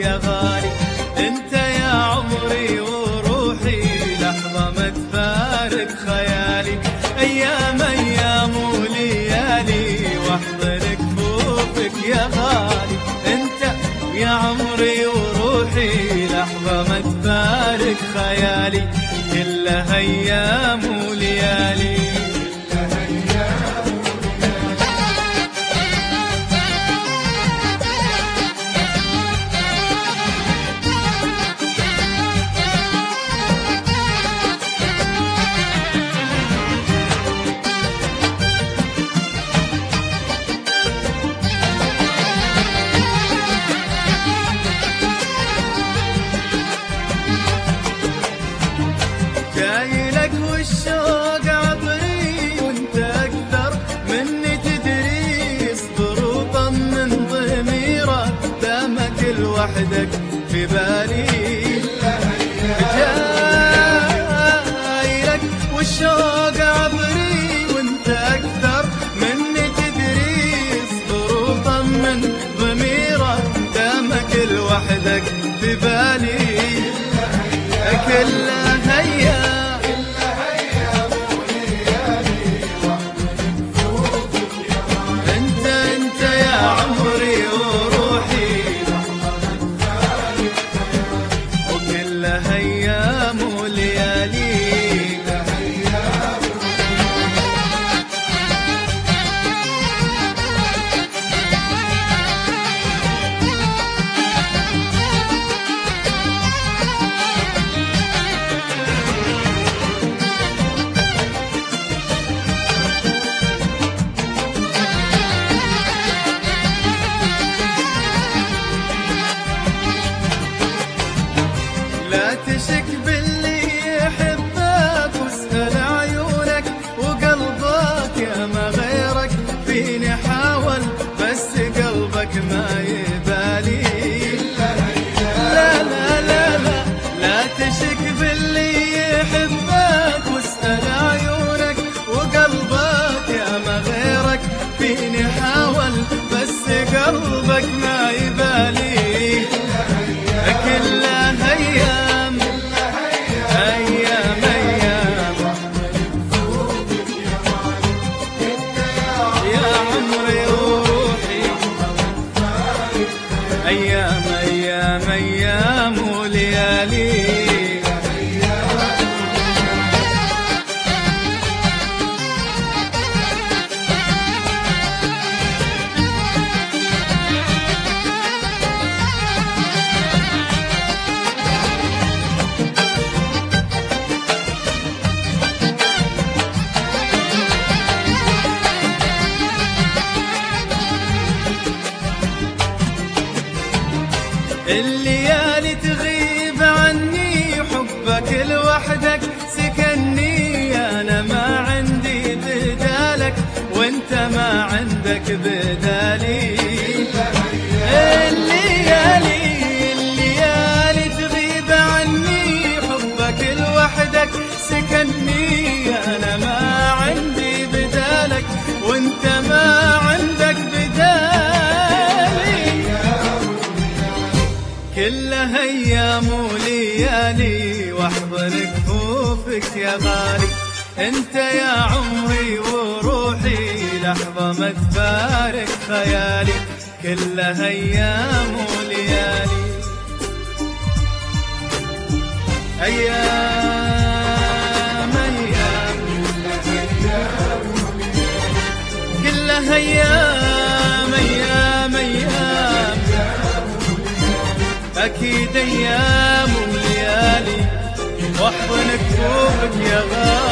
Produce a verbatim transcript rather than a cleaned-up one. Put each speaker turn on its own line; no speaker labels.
يا غالي. انت يا عمري وروحي لحظة ما تفارق خيالي. ايام ايام وليالي واحضن كفوفك يا غالي. انت يا عمري وروحي لحظة ما تفارق خيالي. كلها ايام وليالي. جايلك والشوق عطري وانت اكثر مني تدري. اصبر وطمن ضميرك دامك لوحدك في بالي. جايلك والشوق عطري وانت اكثر مني تدري. اصبر وطمن ضميرك دامك لوحدك في بالي. كلها ايام انت انت يا عمري وروحي وكلها ايام وليالي. لا تشك باللي يحبك واسأل عيونك وقلبك يا ما غيرك فيني حاول بس قلبك ما يبالي. لا لا لا لا لا تشك باللي يحبك واسأل عيونك وقلبك يا ما غيرك فيني حاول بس قلبك ما يبالي. كلها ايام ايام ايام يا عمري وروحي. ايام ايام ايام وليالي. الليالي تغيب عني حبك لوحدك سكني. انا ما عندي بدالك وانت ما عندك بدالي. الليالي الليالي تغيب عني حبك لوحدك سكني. انا ما عندي بدالك وانت ما عندك بدالي. كلها ايام وليالي واحضن كفوفك يا غالي. انت يا عمري وروحي لحظة ما تفارق خيالي. كلها ايام وليالي. ايام ايام كلها ايام ايام ايام اكيد ايام وليالي واحضن كفوفك يا غالي.